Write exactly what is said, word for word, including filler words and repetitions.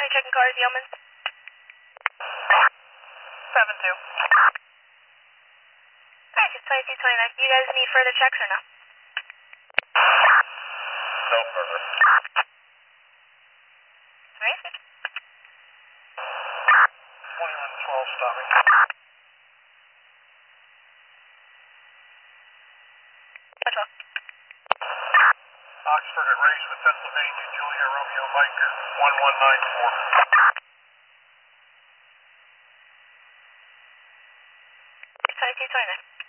checking cars, Yeoman. seven two. Alright, just twenty-two twenty-nine. Do you guys need further checks or no? No further. Sorry? twenty-one twelve stopping. Which one? Oxford at Racewood, Pennsylvania, Julia Romeo Mike, one one nine four. twenty-two twenty-nine.